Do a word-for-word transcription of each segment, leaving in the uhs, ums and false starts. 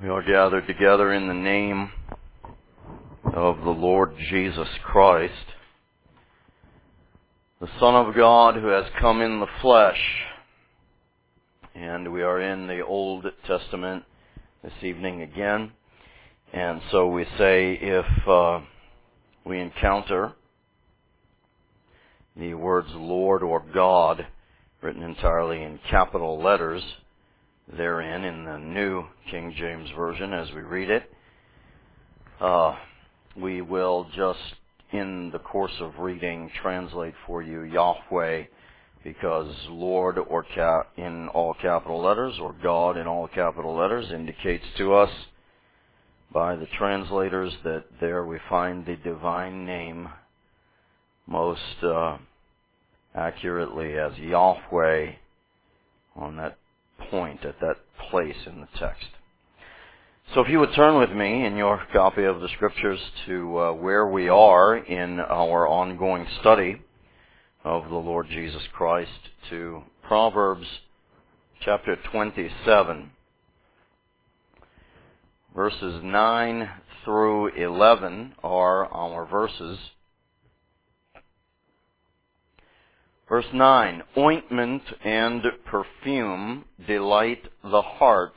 We are gathered together in the name of the Lord Jesus Christ, the Son of God who has come in the flesh. And we are in the Old Testament this evening again. And so we say if uh, we encounter the words Lord or God written entirely in capital letters therein in the New King James Version as we read it, uh, we will just in the course of reading translate for you Yahweh, because Lord or cap in all capital letters or God in all capital letters indicates to us by the translators that there we find the divine name most uh, accurately as Yahweh on that point, at that place in the text. So if you would turn with me in your copy of the Scriptures to uh, where we are in our ongoing study of the Lord Jesus Christ, to Proverbs chapter twenty-seven, verses nine through eleven are our verses. Verse nine, ointment and perfume delight the heart,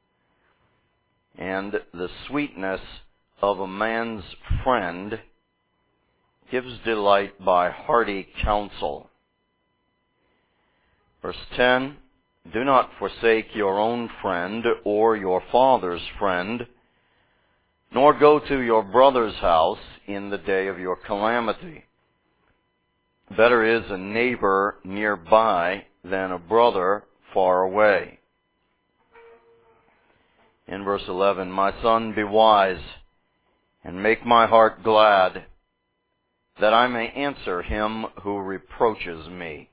and the sweetness of a man's friend gives delight by hearty counsel. Verse ten, do not forsake your own friend or your father's friend, nor go to your brother's house in the day of your calamity. Better is a neighbor nearby than a brother far away. In verse eleven, my son, be wise, and make my heart glad, that I may answer him who reproaches me.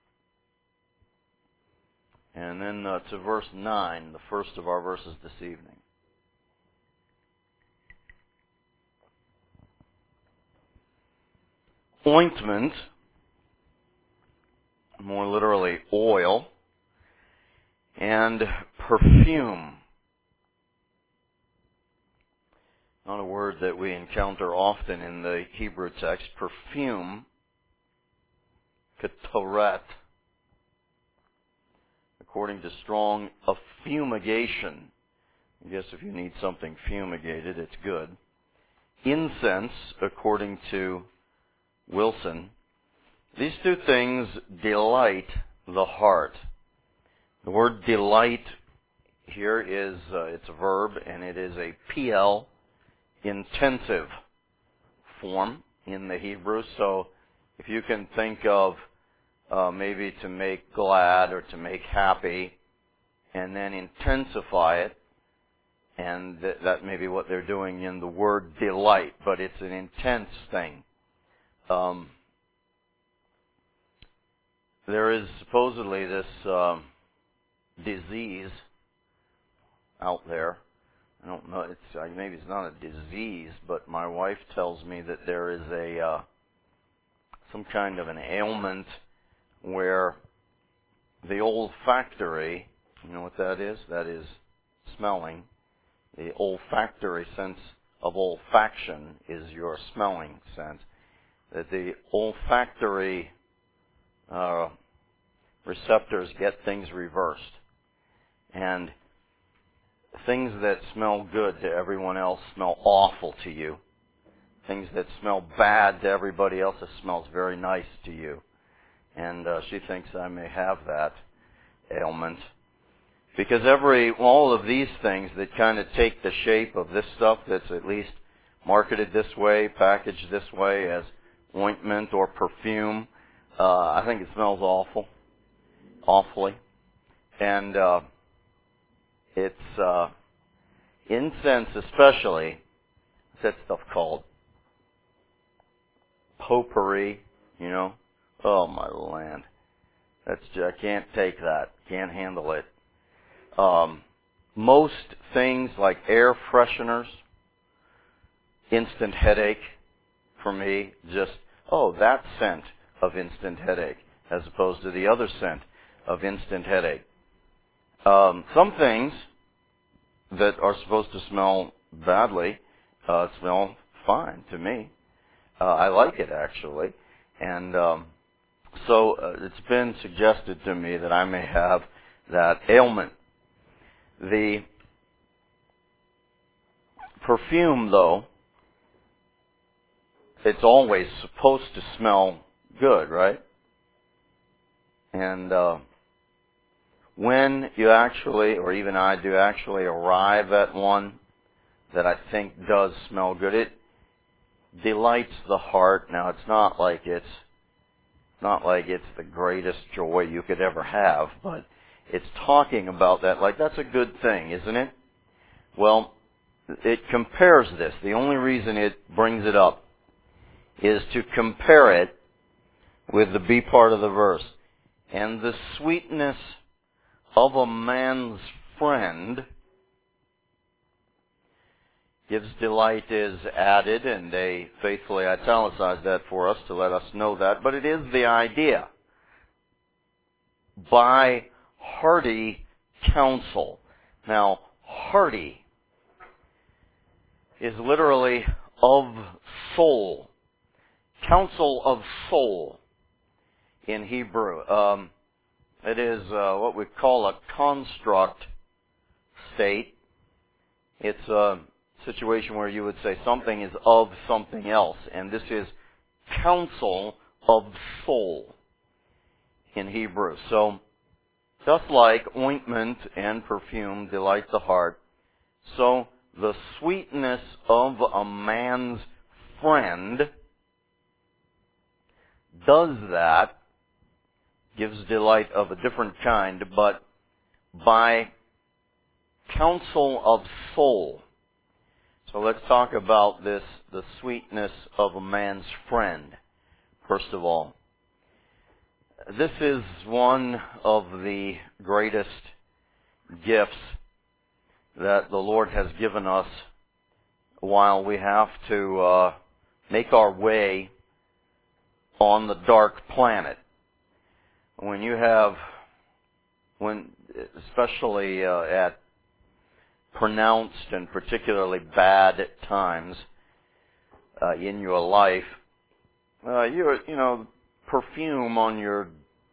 And then uh, to verse nine, the first of our verses this evening. Ointment, more literally oil, and perfume. Not a word that we encounter often in the Hebrew text. Perfume, ketoret, according to Strong, a fumigation. I guess if you need something fumigated, it's good. Incense, according to Wilson. These two things delight the heart. The word delight here is, uh, it's a verb, and it is a P L intensive form in the Hebrew. So if you can think of uh, maybe to make glad or to make happy, and then intensify it, and th- that may be what they're doing in the word delight, but it's an intense thing. Um, There is supposedly this um, disease out there. I don't know. It's maybe it's not a disease, but my wife tells me that there is a uh, some kind of an ailment where the olfactory, you know what that is? That is smelling. The olfactory sense of olfaction is your smelling sense. That the olfactory Uh, receptors get things reversed, and things that smell good to everyone else smell awful to you. Things that smell bad to everybody else, it smells very nice to you. And uh, she thinks I may have that ailment, because every all of these things that kind of take the shape of this stuff that's at least marketed this way, packaged this way as ointment or perfume, Uh, I think it smells awful, awfully, and uh, it's uh, incense especially. What's that stuff called? Potpourri, you know? Oh my land, that's I can't take that. Can't handle it. Um, most things like air fresheners, instant headache for me. Just oh, that scent of instant headache, as opposed to the other scent of instant headache. Um, some things that are supposed to smell badly uh, smell fine to me. Uh, I like it, actually. And um, so uh, it's been suggested to me that I may have that ailment. The perfume, though, it's always supposed to smell good, right? And uh, when you actually, or even I do actually arrive at one that I think does smell good, it delights the heart. Now, it's not like it's not like it's the greatest joy you could ever have, but it's talking about that like that's a good thing, isn't it? Well, it compares this. The only reason it brings it up is to compare it with the B part of the verse. And the sweetness of a man's friend gives delight is added, and they faithfully italicize that for us to let us know that. But it is the idea. By hearty counsel. Now, hearty is literally of soul. Counsel of soul in Hebrew. Um, it is uh, what we call a construct state. It's a situation where you would say something is of something else, and this is counsel of soul in Hebrew. So, just like ointment and perfume delight the heart, so the sweetness of a man's friend does that, gives delight of a different kind, but by counsel of soul. So let's talk about this, the sweetness of a man's friend, first of all. This is one of the greatest gifts that the Lord has given us while we have to uh, make our way on the dark planet. When you have, when especially uh, at pronounced and particularly bad times uh, in your life, uh, you you know, perfume on your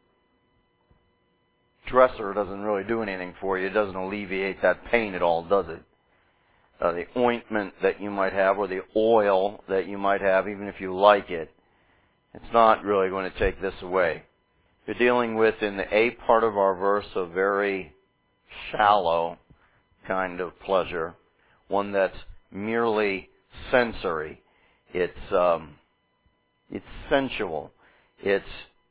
dresser doesn't really do anything for you. It doesn't alleviate that pain at all, does it? Uh, the ointment that you might have, or the oil that you might have, even if you like it, it's not really going to take this away. You're dealing with, in the A part of our verse, a very shallow kind of pleasure, one that's merely sensory. It's um, it's sensual. It's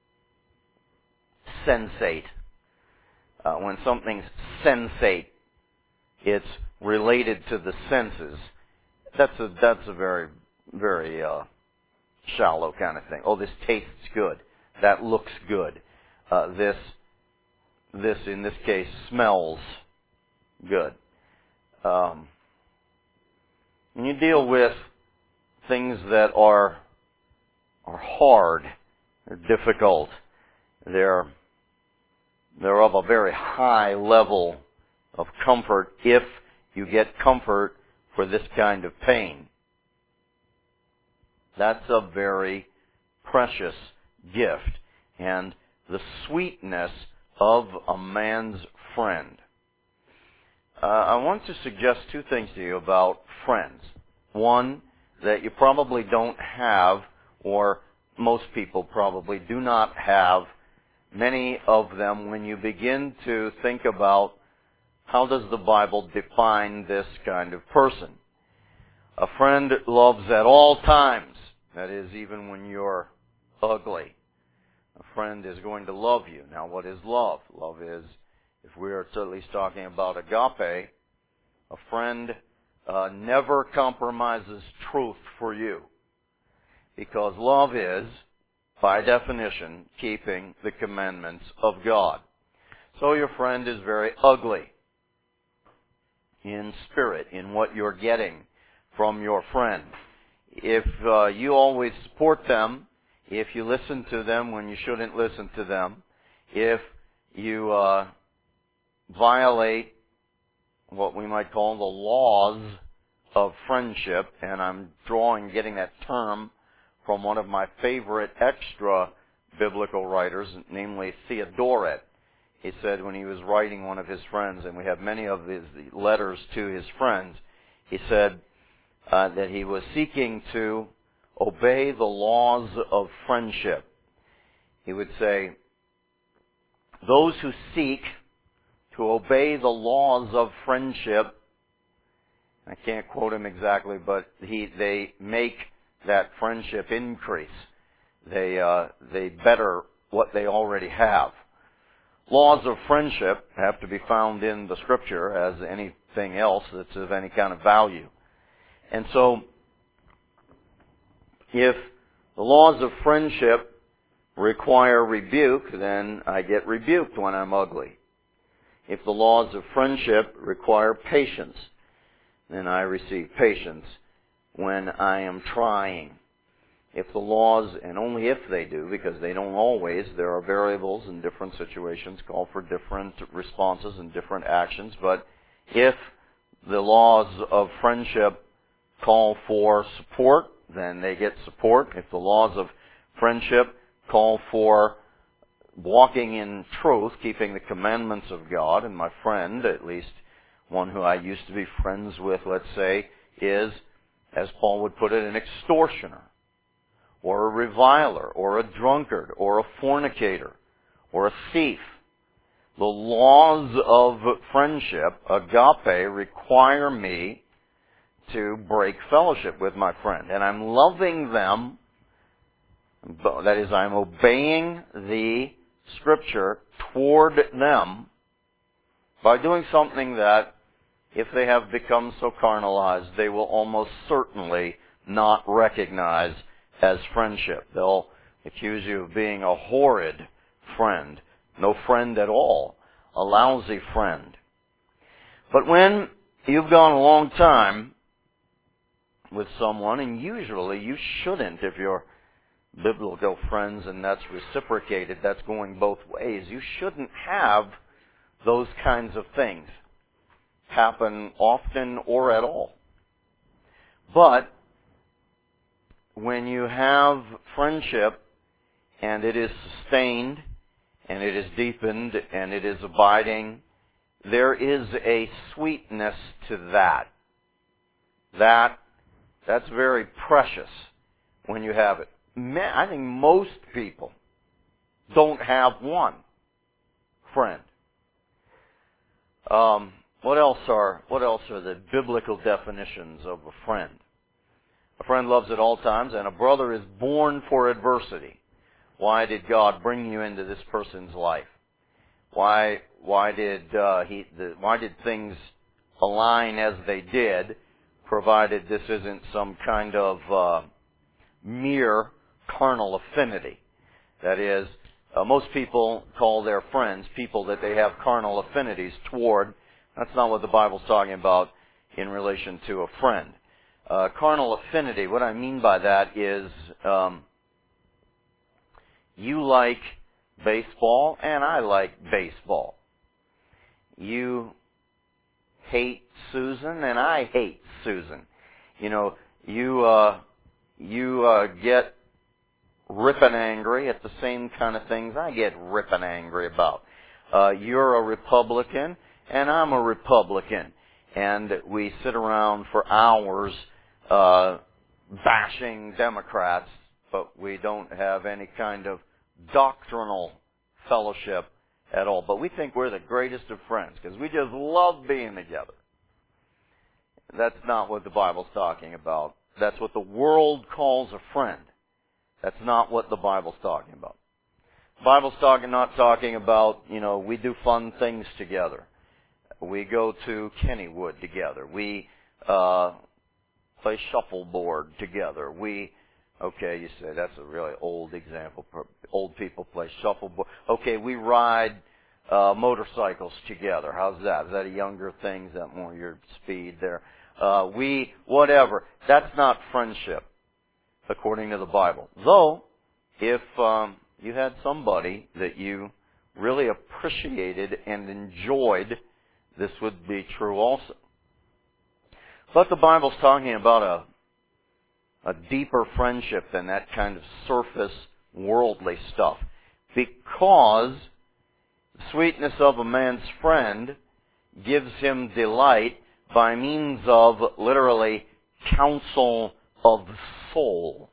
sensate. Uh, when something's sensate, it's related to the senses. That's a that's a very very uh, shallow kind of thing. Oh, this tastes good. That looks good. Uh, this this in this case smells good. Um, when you deal with things that are are hard, they're difficult, they're they're of a very high level of comfort if you get comfort for this kind of pain. That's a very precious gift, and the sweetness of a man's friend. Uh, I want to suggest two things to you about friends. One, that you probably don't have, or most people probably do not have, many of them when you begin to think about how does the Bible define this kind of person. A friend loves at all times. That is, even when you're ugly. A friend is going to love you. Now, what is love? Love is, if we are at least talking about agape, a friend uh, never compromises truth for you. Because love is, by definition, keeping the commandments of God. So your friend is very ugly in spirit, in what you're getting from your friend. If uh, you always support them, if you listen to them when you shouldn't listen to them, if you uh, violate what we might call the laws of friendship, and I'm drawing, getting that term from one of my favorite extra biblical writers, namely Theodoret. He said when he was writing one of his friends, and we have many of his letters to his friends, he said uh, that he was seeking to obey the laws of friendship. He would say, those who seek to obey the laws of friendship, I can't quote him exactly, but he they make that friendship increase. They uh, they better what they already have. Laws of friendship have to be found in the Scripture as anything else that's of any kind of value. And so, if the laws of friendship require rebuke, then I get rebuked when I'm ugly. If the laws of friendship require patience, then I receive patience when I am trying. If the laws, and only if they do, because they don't always, there are variables in different situations, call for different responses and different actions, but if the laws of friendship call for support, then they get support. If the laws of friendship call for walking in truth, keeping the commandments of God, and my friend, at least one who I used to be friends with, let's say, is, as Paul would put it, an extortioner, or a reviler, or a drunkard, or a fornicator, or a thief. The laws of friendship, agape, require me to break fellowship with my friend. And I'm loving them, that is, I'm obeying the Scripture toward them by doing something that, if they have become so carnalized, they will almost certainly not recognize as friendship. They'll accuse you of being a horrid friend, no friend at all, a lousy friend. But when you've gone a long time with someone, and usually you shouldn't if you're biblical friends and that's reciprocated, that's going both ways, you shouldn't have those kinds of things happen often or at all. But when you have friendship and it is sustained and it is deepened and it is abiding, there is a sweetness to that. That that's very precious when you have it. I think most people don't have one friend. Um, what else are what else are the biblical definitions of a friend? A friend loves at all times, and a brother is born for adversity. Why did God bring you into this person's life? Why why did uh, he the, why did things align as they did, provided this isn't some kind of uh, mere carnal affinity? That is, uh, most people call their friends people that they have carnal affinities toward. That's not what the Bible's talking about in relation to a friend. Uh, carnal affinity, what I mean by that is um, you like baseball and I like baseball. You hate Susan and I hate Susan. You know, you uh, you uh, get ripping angry at the same kind of things I get ripping angry about. Uh, you're a Republican and I'm a Republican, and we sit around for hours uh, bashing Democrats, but we don't have any kind of doctrinal fellowship at all. But we think we're the greatest of friends because we just love being together. That's not what the Bible's talking about. That's what the world calls a friend. That's not what the Bible's talking about. The Bible's talking, not talking about, you know, we do fun things together. We go to Kennywood together. We uh, play shuffleboard together. We, okay, you say that's a really old example. Old people play shuffleboard. Okay, we ride uh, motorcycles together. How's that? Is that a younger thing? Is that more your speed there? Uh, we, whatever. That's not friendship, according to the Bible. Though, if um, you had somebody that you really appreciated and enjoyed this would be true also. But the Bible's talking about a, a deeper friendship than that kind of surface worldly stuff. Because the sweetness of a man's friend gives him delight by means of, literally, counsel of soul.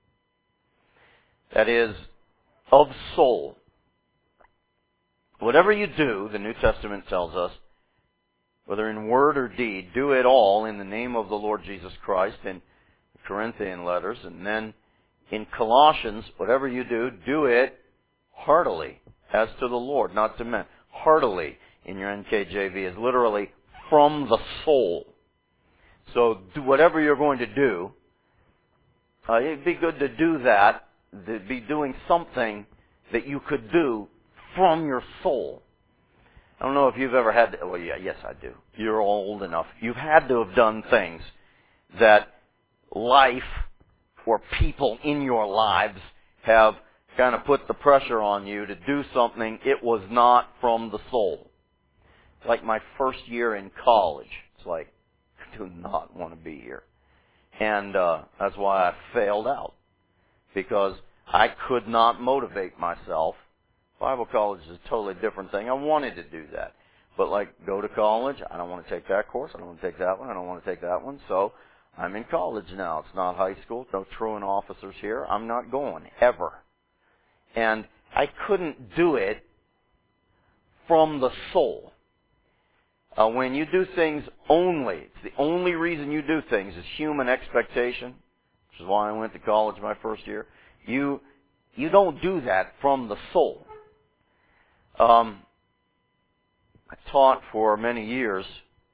That is, of soul. Whatever you do, the New Testament tells us, whether in word or deed, do it all in the name of the Lord Jesus Christ in the Corinthian letters. And then in Colossians, whatever you do, do it heartily, as to the Lord, not to men. Heartily, in your N K J V, is literally from the soul. So do whatever you're going to do, uh, it'd be good to do that, to be doing something that you could do from your soul. I don't know if you've ever had to, well, yeah, yes I do. You're old enough. You've had to have done things that life or people in your lives have kind of put the pressure on you to do something it was not from the soul. Like my first year in college. It's like, I do not want to be here. And uh, that's why I failed out. Because I could not motivate myself. Bible college is a totally different thing. I wanted to do that. But like, go to college, I don't want to take that course, I don't want to take that one, I don't want to take that one. So I'm in college now. It's not high school, no truant officers here. I'm not going, ever. And I couldn't do it from the soul. Uh, when you do things only, it's the only reason you do things is human expectation, which is why I went to college my first year. You, you don't do that from the soul. Um, I taught for many years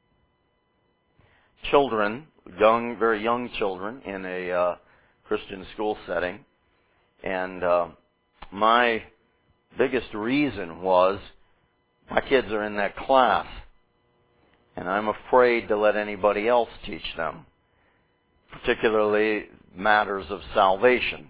children, young, very young children, in a uh, Christian school setting, and uh, my biggest reason was my kids are in that class, and I'm afraid to let anybody else teach them, particularly matters of salvation.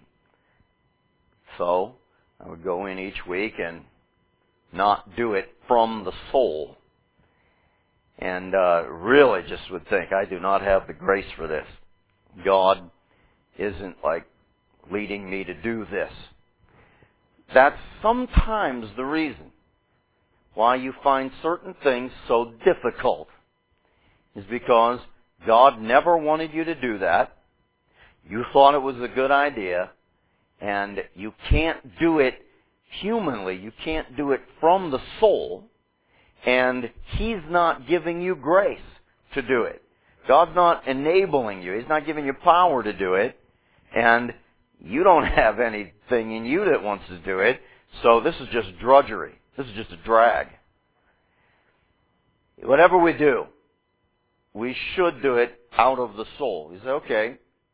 So I would go in each week and not do it from the soul. And uh, really just would think, I do not have the grace for this. God isn't like leading me to do this. That's sometimes the reason why you find certain things so difficult, is because God never wanted you to do that. You thought it was a good idea, and you can't do it humanly. You can't do it from the soul, and He's not giving you grace to do it. God's not enabling you. He's not giving you power to do it, and you don't have anything in you that wants to do it, so this is just drudgery. This is just a drag. Whatever we do, we should do it out of the soul. You say, okay,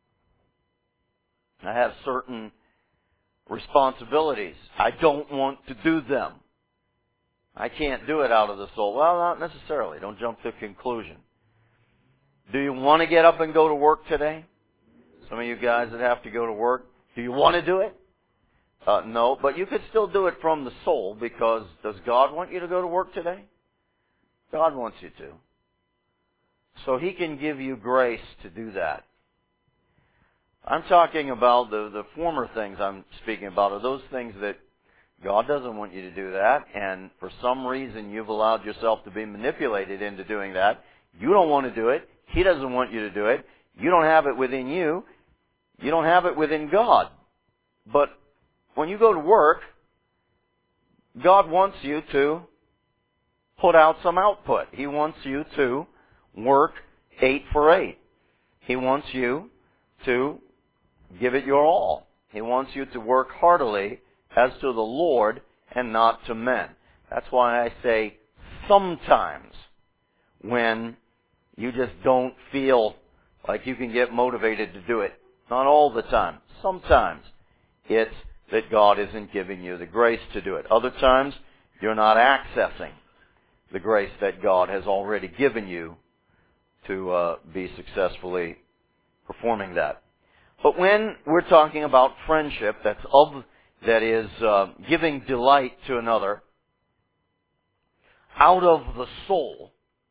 I have certain responsibilities. I don't want to do them. I can't do it out of the soul. Well, not necessarily. Don't jump to a conclusion. Do you want to get up and go to work today? Some of you guys that have to go to work, do you want to do it? Uh, no, but you could still do it from the soul, because does God want you to go to work today? God wants you to. So He can give you grace to do that. I'm talking about the, the former things I'm speaking about are those things that God doesn't want you to do that, and for some reason you've allowed yourself to be manipulated into doing that. You don't want to do it. He doesn't want you to do it. You don't have it within you. You don't have it within God. But when you go to work, God wants you to put out some output. He wants you to work eight for eight. He wants you to give it your all. He wants you to work heartily as to the Lord and not to men. That's why I say sometimes, when you just don't feel like you can get motivated to do it. Not all the time. Sometimes it's that God isn't giving you the grace to do it. Other times, you're not accessing the grace that God has already given you to uh, be successfully performing that. But when we're talking about friendship that's of, that is uh, giving delight to another out of the soul,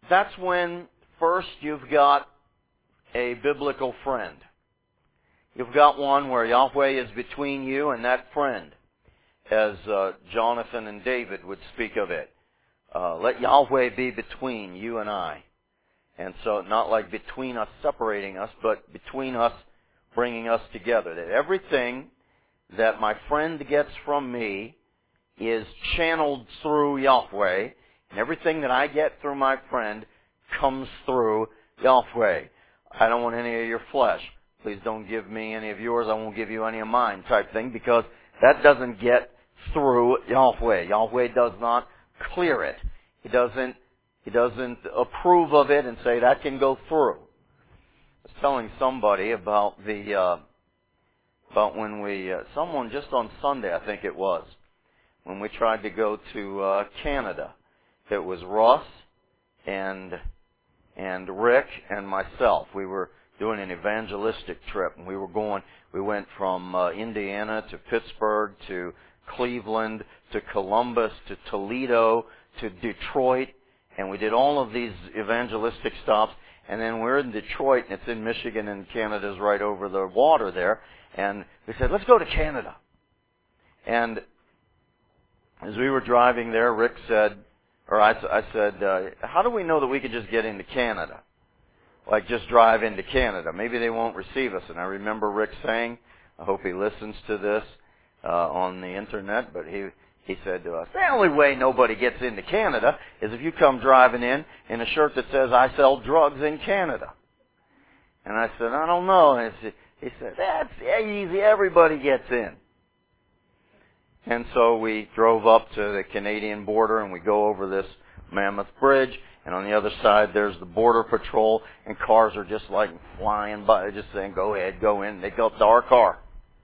that's when first you've got a biblical friend. You've got one where Yahweh is between you and that friend, as uh, Jonathan and David would speak of it. Uh, let Yahweh be between you and I. And so not like between us separating us, but between us bringing us together. That everything that my friend gets from me is channeled through Yahweh, and everything that I get through my friend comes through Yahweh. I don't want any of your flesh. Please don't give me any of yours. I won't give you any of mine type thing, because that doesn't get through Yahweh. Yahweh does not clear it. He doesn't, he doesn't approve of it and say that can go through. I was telling somebody about the, uh, about when we, uh, someone just on Sunday, I think it was, when we tried to go to uh, Canada. It was Ross and and Rick and myself. We were doing an evangelistic trip, and we were going. We went from uh, Indiana to Pittsburgh to Cleveland to Columbus to Toledo to Detroit, and we did all of these evangelistic stops. And then we're in Detroit, and it's in Michigan, and Canada's right over the water there. And we said, let's go to Canada. And as we were driving there, Rick said, or I, I said, uh, how do we know that we could just get into Canada? Like just drive into Canada. Maybe they won't receive us. And I remember Rick saying, I hope he listens to this uh, on the internet, but he he said to us, the only way nobody gets into Canada is if you come driving in in a shirt that says, I sell drugs in Canada. And I said, I don't know. And he said, that's easy. Everybody gets in. And so we drove up to the Canadian border, and we go over this Mammoth Bridge, and on the other side there's the Border Patrol, and cars are just like flying by, just saying, go ahead, go in. They go up to our car.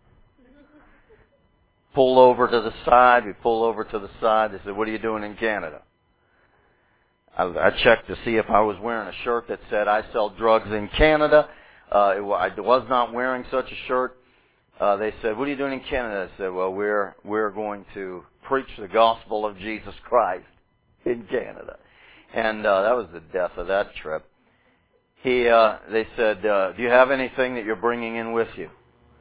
Pull over to the side. We pull over to the side. They said, what are you doing in Canada? I, I checked to see if I was wearing a shirt that said, I sell drugs in Canada. Uh, it, I was not wearing such a shirt. Uh, they said, what are you doing in Canada? I said, well, we're, we're going to preach the gospel of Jesus Christ in Canada. And, uh, that was the death of that trip. He, uh, they said, uh, do you have anything that you're bringing in with you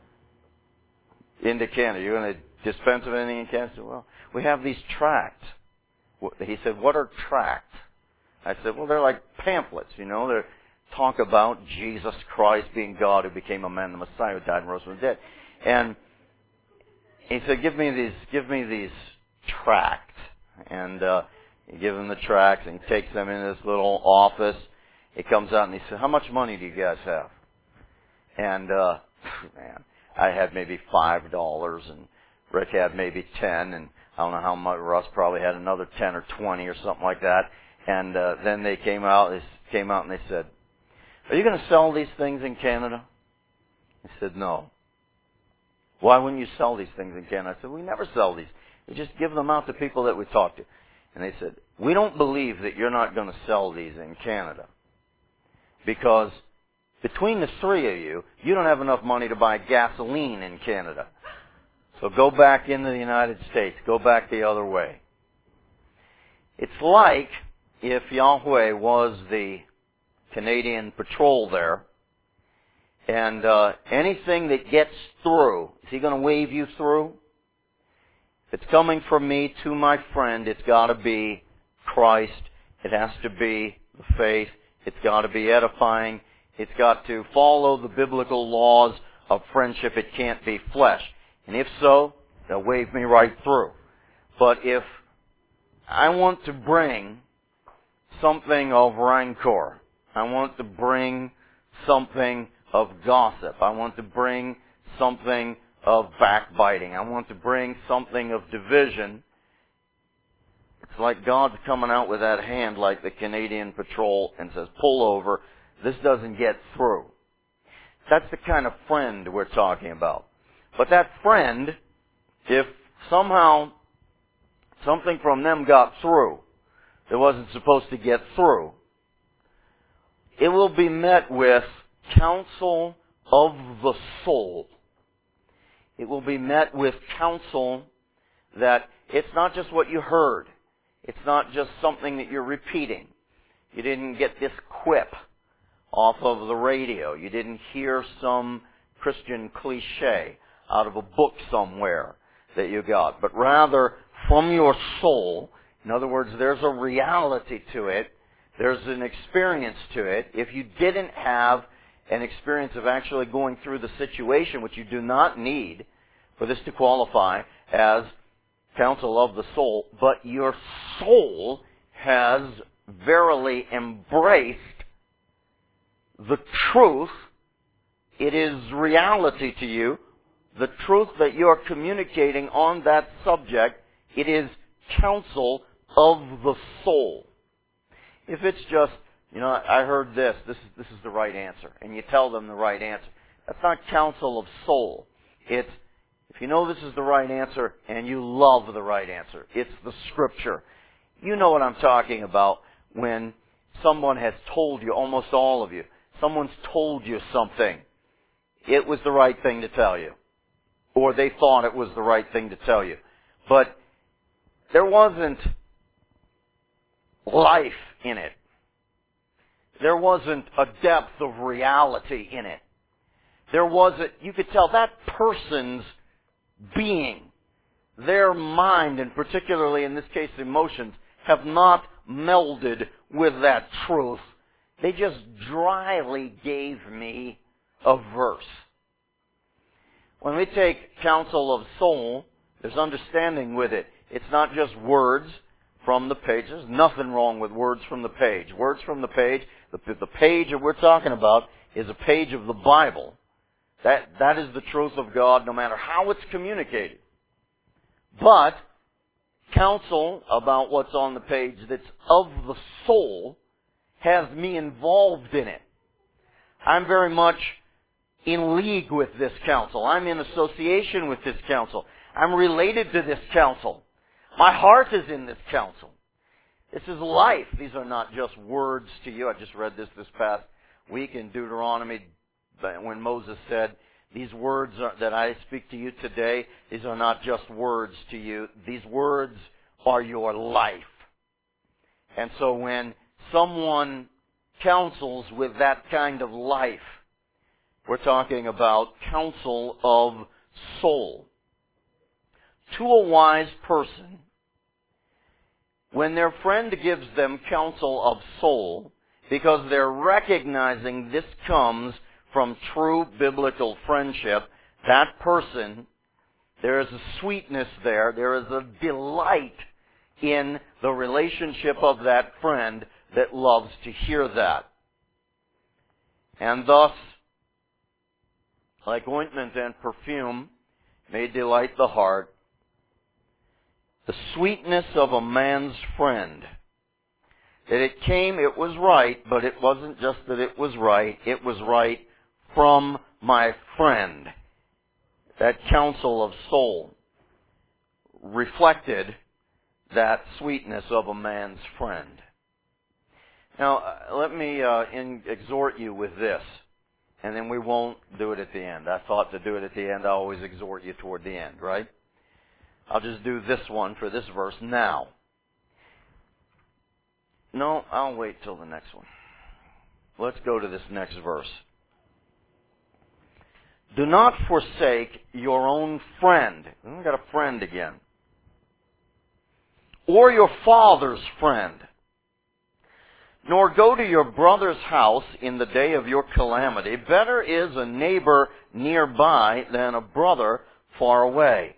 into Canada? You're going to dispense of anything in Canada? I said, well, we have these tracts. He said, what are tracts? I said, well, they're like pamphlets, you know, they talk about Jesus Christ being God who became a man, the Messiah who died and rose from the dead. And he said, give me these, give me these tracts. And, uh, you give him the tracts, and he takes them in this little office. He comes out and he said, how much money do you guys have? And, uh, man, I had maybe five dollars, and Rick had maybe ten, and I don't know how much, Russ probably had another ten or twenty or something like that. And, uh, then they came out, they came out and they said, are you going to sell these things in Canada? I said, no. Why wouldn't you sell these things in Canada? I said, we never sell these. We just give them out to people that we talk to. And they said, we don't believe that you're not going to sell these in Canada, because between the three of you, you don't have enough money to buy gasoline in Canada. So go back into the United States. Go back the other way. It's like if Yahweh was the Canadian patrol there, and uh, anything that gets through, is he going to wave you through? If it's coming from me to my friend, it's got to be Christ. It has to be the faith. It's got to be edifying. It's got to follow the biblical laws of friendship. It can't be flesh. And if so, they'll wave me right through. But if I want to bring something of rancor, I want to bring something of gossip, I want to bring something of backbiting, I want to bring something of division, it's like God's coming out with that hand like the Canadian patrol and says, pull over, this doesn't get through. That's the kind of friend we're talking about. But that friend, if somehow something from them got through that wasn't supposed to get through, it will be met with counsel of the soul. It will be met with counsel that it's not just what you heard. It's not just something that you're repeating. You didn't get this quip off of the radio. You didn't hear some Christian cliche out of a book somewhere that you got, but rather from your soul. In other words, there's a reality to it. There's an experience to it. If you didn't have an experience of actually going through the situation, which you do not need for this to qualify as counsel of the soul, but your soul has verily embraced the truth. It is reality to you. The truth that you're communicating on that subject, it is counsel of the soul. If it's just, you know, I heard this, this is, this is the right answer, and you tell them the right answer, that's not counsel of soul. It's, if you know this is the right answer, and you love the right answer, it's the Scripture. You know what I'm talking about when someone has told you, almost all of you, someone's told you something. It was the right thing to tell you. Or they thought it was the right thing to tell you. But there wasn't life in it. There wasn't a depth of reality in it. There wasn't, you could tell that person's being, their mind, and particularly in this case emotions, have not melded with that truth. They just dryly gave me a verse. When we take counsel of soul, there's understanding with it. It's not just words from the page. There's nothing wrong with words from the page. Words from the page, the, the page that we're talking about is a page of the Bible. That, that is the truth of God, no matter how it's communicated. But counsel about what's on the page that's of the soul has me involved in it. I'm very much in league with this counsel. I'm in association with this counsel. I'm related to this counsel. My heart is in this counsel. This is life. These are not just words to you. I just read this this past week in Deuteronomy when Moses said, these words are, that I speak to you today, these are not just words to you. These words are your life. And so when someone counsels with that kind of life, we're talking about counsel of soul. To a wise person, when their friend gives them counsel of soul, because they're recognizing this comes from true biblical friendship, that person, there is a sweetness there, there is a delight in the relationship of that friend that loves to hear that. And thus, like ointment and perfume may delight the heart, the sweetness of a man's friend, that it came, it was right, but it wasn't just that it was right, it was right from my friend. That counsel of soul reflected that sweetness of a man's friend. Now, uh, let me uh, in, exhort you with this, and then we won't do it at the end. I thought to do it at the end, I always exhort you toward the end, right? I'll just do this one for this verse now. No, I'll wait till the next one. Let's go to this next verse. Do not forsake your own friend. We've got a friend again. Or your father's friend. Nor go to your brother's house in the day of your calamity. Better is a neighbor nearby than a brother far away.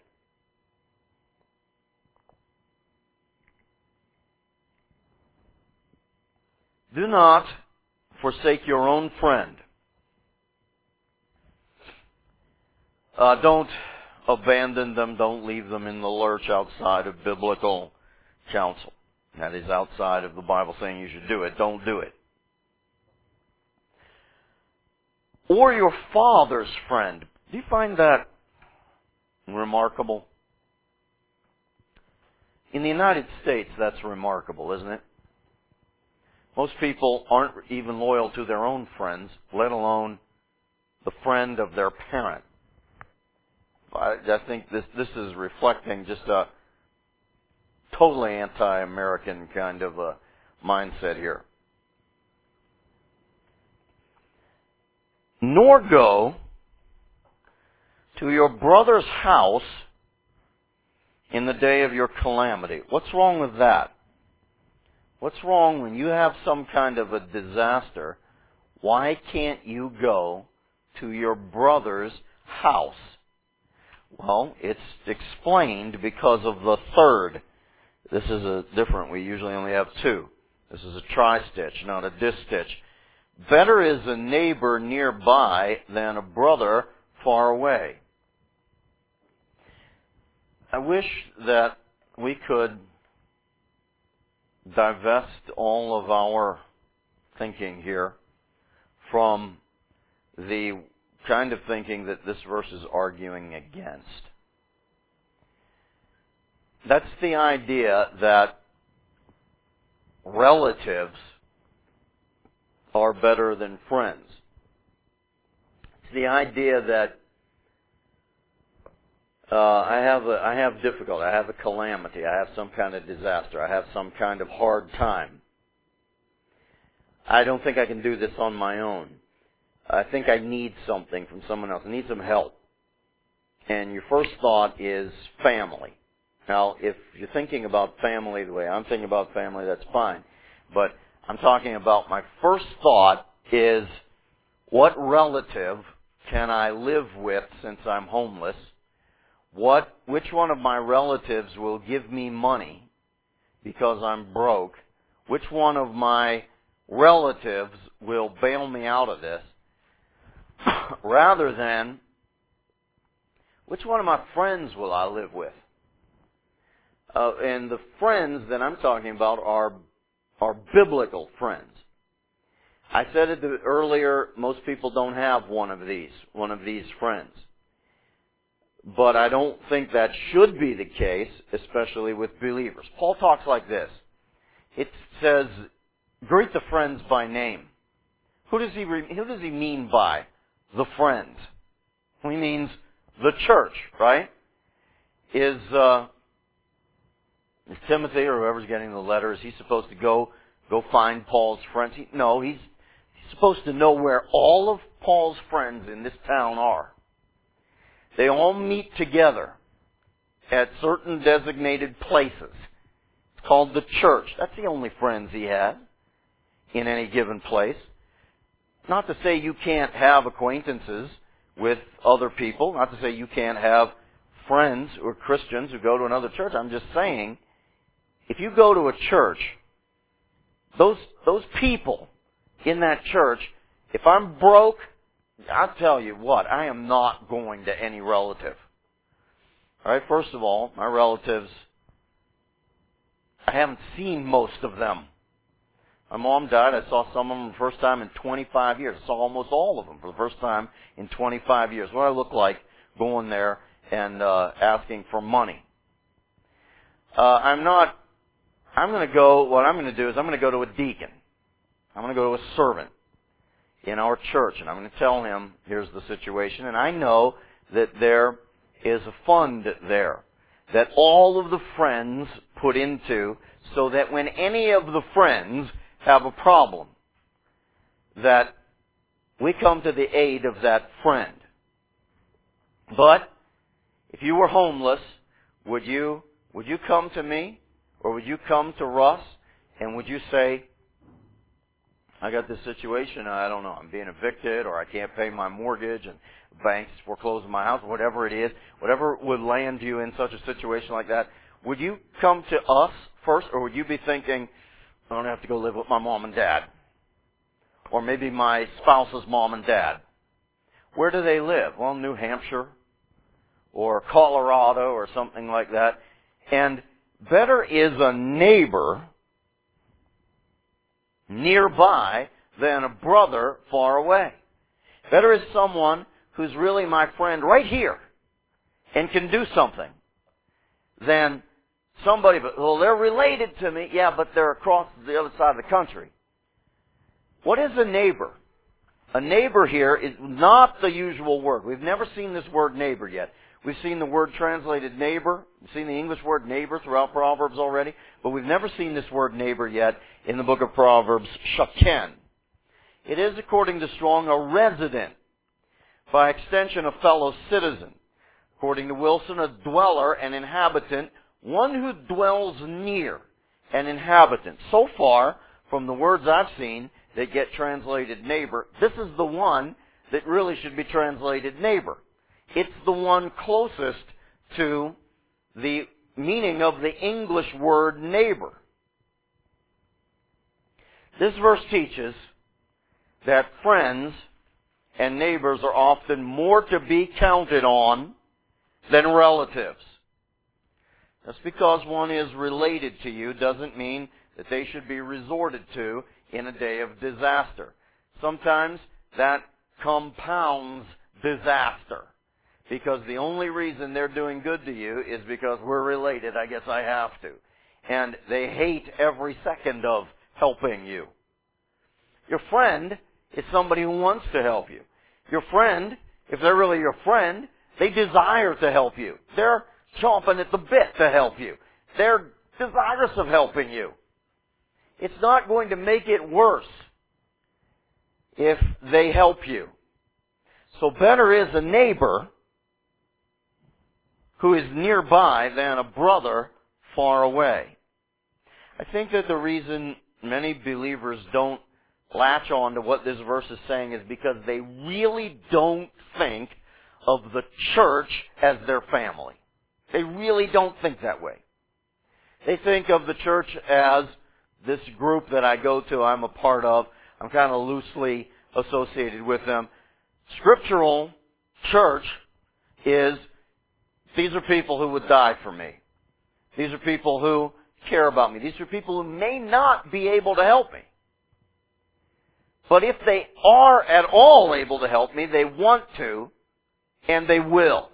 Do not forsake your own friend. Uh, don't abandon them. Don't leave them in the lurch outside of biblical counsel. That is outside of the Bible saying you should do it. Don't do it. Or your father's friend. Do you find that remarkable? In the United States, that's remarkable, isn't it? Most people aren't even loyal to their own friends, let alone the friend of their parent. I, I think this this is reflecting just a totally anti-American kind of a mindset here. nor go to your brother's house in the day of your calamity. What's wrong with that? What's wrong when you have some kind of a disaster? Why can't you go to your brother's house? Well, it's explained because of the third. This is a different, we usually only have two. This is a tri-stitch, not a dis-stitch. Better is a neighbor nearby than a brother far away. I wish that we could divest all of our thinking here from the kind of thinking that this verse is arguing against. That's the idea that relatives are better than friends. It's the idea that uh, I have a, I have difficulty, I have a calamity, I have some kind of disaster, I have some kind of hard time. I don't think I can do this on my own. I think I need something from someone else. I need some help. And your first thought is family. Now, if you're thinking about family the way I'm thinking about family, that's fine. But I'm talking about my first thought is, what relative can I live with since I'm homeless? What, which one of my relatives will give me money because I'm broke? Which one of my relatives will bail me out of this? Rather than, which one of my friends will I live with? Uh, and the friends that I'm talking about are are biblical friends. I said it earlier, most people don't have one of these, one of these friends. But I don't think that should be the case, especially with believers. Paul talks like this. It says, greet the friends by name. Who does he, re- who does he mean by the friends? He means the church, right? Is, uh, is Timothy or whoever's getting the letter, is he supposed to go go find Paul's friends? He, no, he's, he's supposed to know where all of Paul's friends in this town are. They all meet together at certain designated places. It's called the church. That's the only friends he had in any given place. Not to say you can't have acquaintances with other people. Not to say you can't have friends or Christians who go to another church. I'm just saying, if you go to a church, those those people in that church, if I'm broke, I'll tell you what, I am not going to any relative. All right, first of all, my relatives, I haven't seen most of them. My mom died. I saw some of them for the first time in twenty-five years. I saw almost all of them for the first time in twenty-five years. What do I look like going there and uh, asking for money? Uh, I'm not, I'm going to go, what I'm going to do is I'm going to go to a deacon. I'm going to go to a servant in our church, and I'm going to tell him, here's the situation. And I know that there is a fund there that all of the friends put into, so that when any of the friends have a problem, that we come to the aid of that friend. But if you were homeless, would you would you come to me, or would you come to Russ, and would you say, I got this situation, I don't know, I'm being evicted, or I can't pay my mortgage, and banks foreclosing my house, whatever it is, whatever would land you in such a situation like that, would you come to us first, or would you be thinking, I don't have to go live with my mom and dad, or maybe my spouse's mom and dad? Where do they live? Well, New Hampshire, or Colorado, or something like that. And better is a neighbor nearby than a brother far away. Better is someone who's really my friend right here and can do something than somebody, but, well, they're related to me. Yeah, but they're across the other side of the country. What is a neighbor? A neighbor here is not the usual word. We've never seen this word neighbor yet. We've seen the word translated neighbor. We've seen the English word neighbor throughout Proverbs already, but we've never seen this word neighbor yet in the book of Proverbs, shaken. It is, according to Strong, a resident by extension a fellow citizen. According to Wilson, a dweller, an inhabitant, one who dwells near, an inhabitant. So far, from the words I've seen that get translated neighbor, this is the one that really should be translated neighbor. It's the one closest to the meaning of the English word neighbor. This verse teaches that friends and neighbors are often more to be counted on than relatives. Just because one is related to you doesn't mean that they should be resorted to in a day of disaster. Sometimes that compounds disaster, because the only reason they're doing good to you is because we're related. I guess I have to. And they hate every second of helping you. Your friend is somebody who wants to help you. Your friend, if they're really your friend, they desire to help you. They're chomping at the bit to help you. They're desirous of helping you. It's not going to make it worse if they help you. So better is a neighbor who is nearby than a brother far away. I think that the reason many believers don't latch on to what this verse is saying is because they really don't think of the church as their family. They really don't think that way. They think of the church as this group that I go to, I'm a part of. I'm kind of loosely associated with them. Scriptural church is, these are people who would die for me. These are people who care about me. These are people who may not be able to help me. But if they are at all able to help me, they want to, and they will.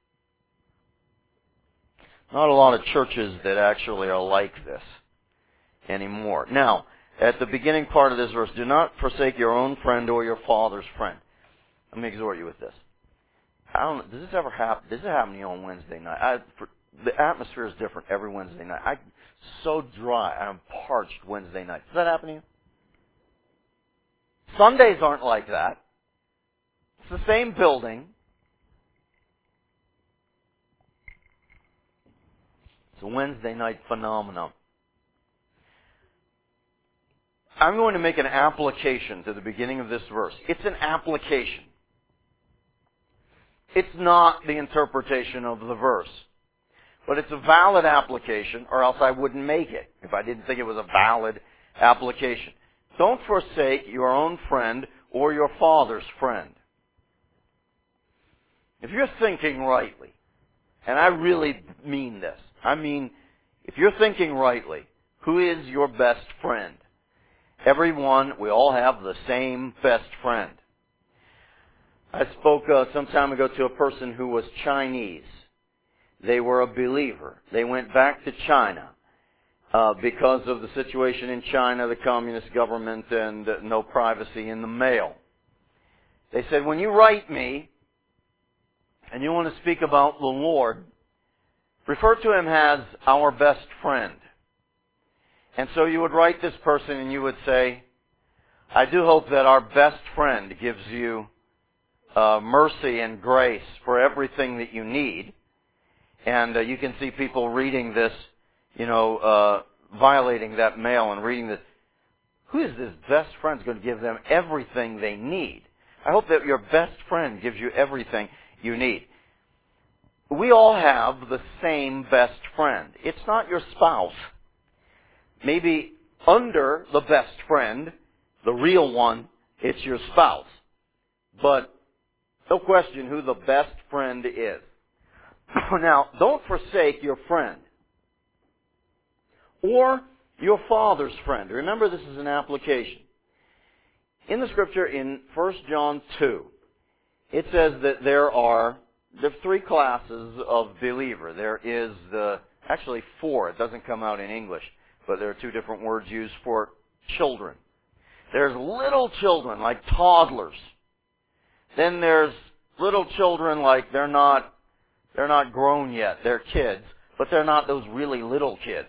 Not a lot of churches that actually are like this anymore. Now, at the beginning part of this verse, do not forsake your own friend or your father's friend. Let me exhort you with this. I don't know, does this ever happen? Does it happen to you on Wednesday night? I, for, the atmosphere is different every Wednesday night. I'm so dry. I'm parched Wednesday night. Does that happen to you? Sundays aren't like that. It's the same building. It's a Wednesday night phenomenon. I'm going to make an application to the beginning of this verse. It's an application. It's not the interpretation of the verse. But it's a valid application, or else I wouldn't make it if I didn't think it was a valid application. Don't forsake your own friend or your father's friend. If you're thinking rightly, and I really mean this, I mean, if you're thinking rightly, who is your best friend? Everyone, we all have the same best friend. I spoke uh, some time ago to a person who was Chinese. They were a believer. They went back to China uh, because of the situation in China, the communist government, and uh, no privacy in the mail. They said, when you write me and you want to speak about the Lord, refer to Him as our best friend. And so you would write this person and you would say, I do hope that our best friend gives you uh, mercy and grace for everything that you need. And uh, you can see people reading this, you know, uh, violating that mail and reading this. Who is this best friend who's going to give them everything they need? I hope that your best friend gives you everything you need. We all have the same best friend. It's not your spouse. Maybe under the best friend, the real one, it's your spouse. But no question who the best friend is. Now, don't forsake your friend or your father's friend. Remember, this is an application. In the Scripture, in First John two, it says that there are there are three classes of believer. There is the, actually four. It doesn't come out in English, but there are two different words used for children. There's little children, like toddlers. Then there's little children like they're not they're not grown yet. They're kids, but they're not those really little kids.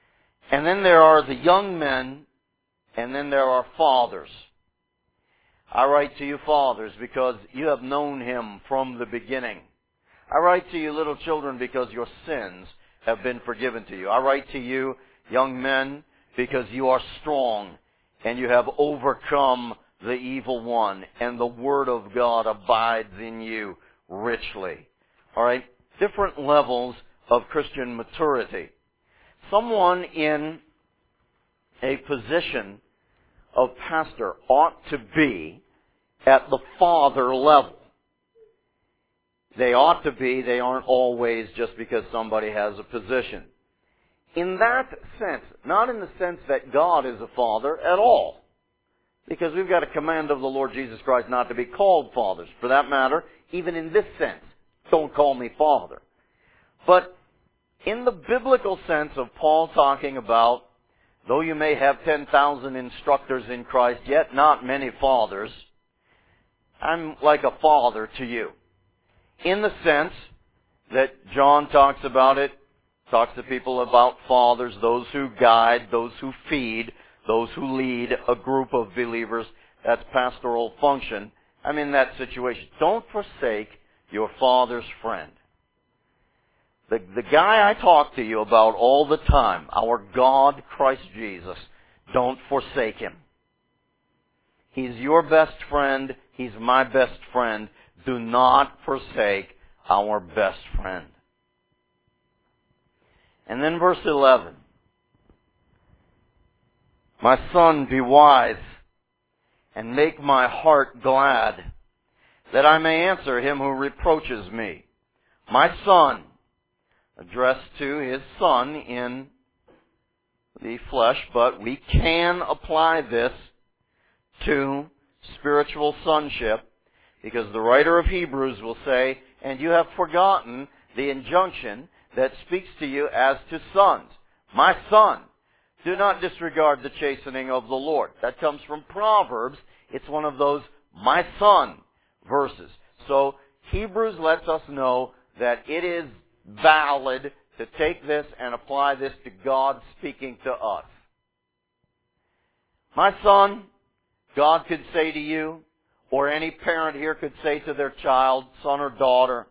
And then there are the young men, and then there are fathers. I write to you, fathers, because you have known him from the beginning. I write to you, little children, because your sins have been forgiven to you. I write to you, young men, because you are strong and you have overcome the evil one, and the word of God abides in you richly. All right? Different levels of Christian maturity. Someone in a position of pastor ought to be at the father level. They ought to be. They aren't always just because somebody has a position. In that sense, not in the sense that God is a father at all. Because we've got a command of the Lord Jesus Christ not to be called fathers. For that matter, even in this sense, don't call me father. But in the biblical sense of Paul talking about, though you may have ten thousand instructors in Christ, yet not many fathers, I'm like a father to you. In the sense that John talks about it, talks to people about fathers, those who guide, those who feed, those who lead a group of believers. That's pastoral function. I'm in that situation. Don't forsake your father's friend. The, the guy I talk to you about all the time, our God, Christ Jesus, don't forsake him. He's your best friend. He's my best friend. Do not forsake our best friend. And then verse eleven. My son, be wise, and make my heart glad, that I may answer him who reproaches me. My son, addressed to his son in the flesh, but we can apply this to spiritual sonship, because the writer of Hebrews will say, and you have forgotten the injunction that speaks to you as to sons. My son, do not disregard the chastening of the Lord. That comes from Proverbs. It's one of those my son verses. So Hebrews lets us know that it is valid to take this and apply this to God speaking to us. My son, God could say to you, or any parent here could say to their child, son or daughter,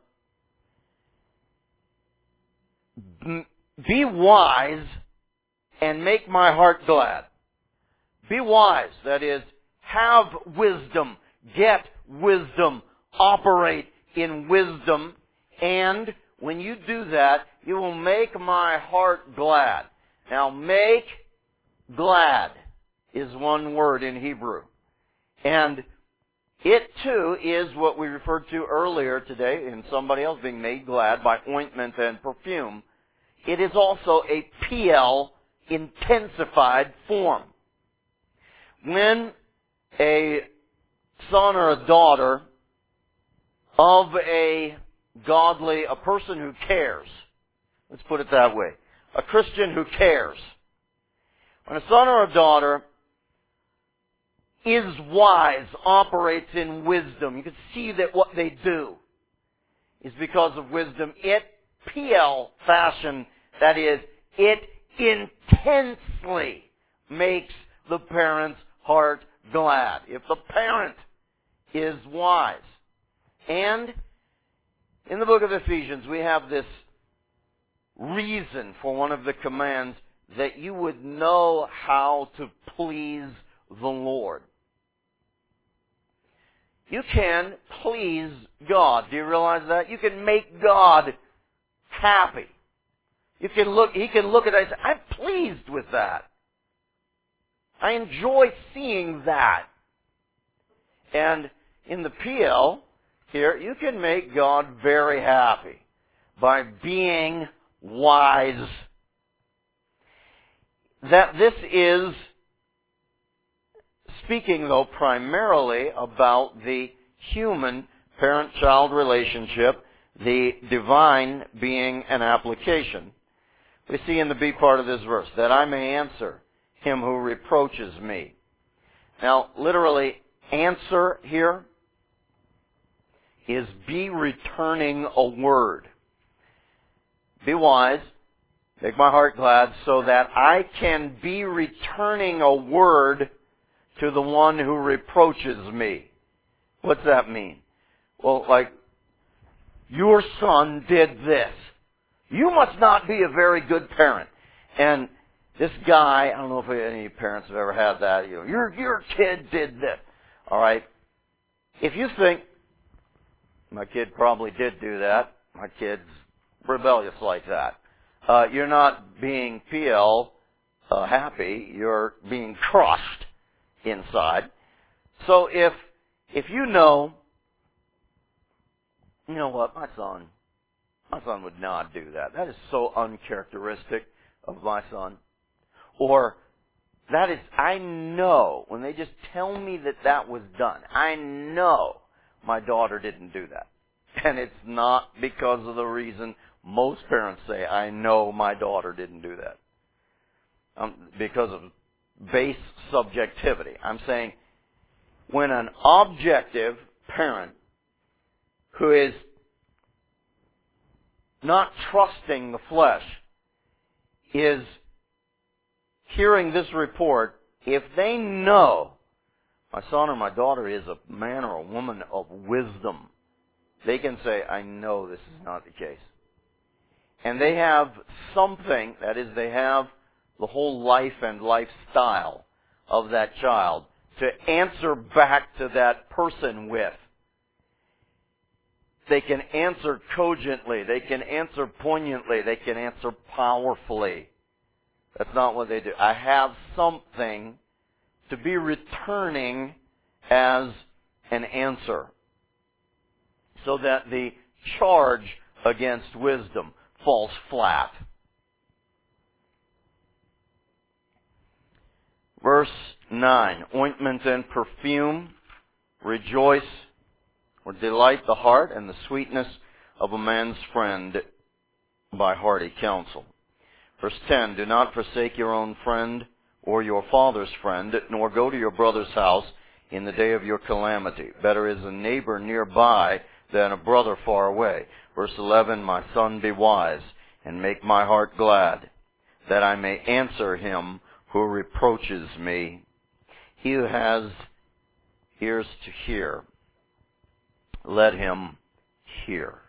be wise and make my heart glad. Be wise, that is, have wisdom, get wisdom, operate in wisdom, and when you do that, you will make my heart glad. Now, make glad is one word in Hebrew. And it too is what we referred to earlier today in somebody else being made glad by ointment and perfume. It is also a P L intensified form. When a son or a daughter of a godly, a person who cares, let's put it that way, a Christian who cares, when a son or a daughter is wise, operates in wisdom, you can see that what they do is because of wisdom. It P L fashion, that is, it intensely makes the parent's heart glad. If the parent is wise. And in the book of Ephesians, we have this reason for one of the commands, that you would know how to please the Lord. You can please God. Do you realize that? You can make God happy. You can look, He can look at it and say, I'm pleased with that. I enjoy seeing that. And in the P L here, you can make God very happy by being wise. That this is speaking, though, primarily about the human parent-child relationship, the divine being an application. We see in the B part of this verse, that I may answer him who reproaches me. Now, literally, answer here is be returning a word. Be wise, make my heart glad, so that I can be returning a word to the one who reproaches me. What's that mean? Well, like, your son did this. You must not be a very good parent. And this guy, I don't know if any parents have ever had that, you know, your, your kid did this. All right. If you think, my kid probably did do that, my kid's rebellious like that, uh, you're not being P L uh, happy, you're being crushed inside. So if, if you know, you know what, my son, my son would not do that. That is so uncharacteristic of my son. Or, that is, I know, when they just tell me that that was done, I know my daughter didn't do that. And it's not because of the reason most parents say, I know my daughter didn't do that. Um, because of base subjectivity. I'm saying, when an objective parent who is not trusting the flesh is hearing this report, if they know my son or my daughter is a man or a woman of wisdom, they can say, I know this is not the case. And they have something, that is, they have the whole life and lifestyle of that child to answer back to that person with. They can answer cogently. They can answer poignantly. They can answer powerfully. That's not what they do. I have something to be returning as an answer, so that the charge against wisdom falls flat. Verse nine, ointment and perfume rejoice or delight the heart, and the sweetness of a man's friend by hearty counsel. Verse ten, do not forsake your own friend or your father's friend, nor go to your brother's house in the day of your calamity. Better is a neighbor nearby than a brother far away. Verse eleven, my son, be wise, and make my heart glad, that I may answer him who reproaches me. He who has ears to hear, let him hear.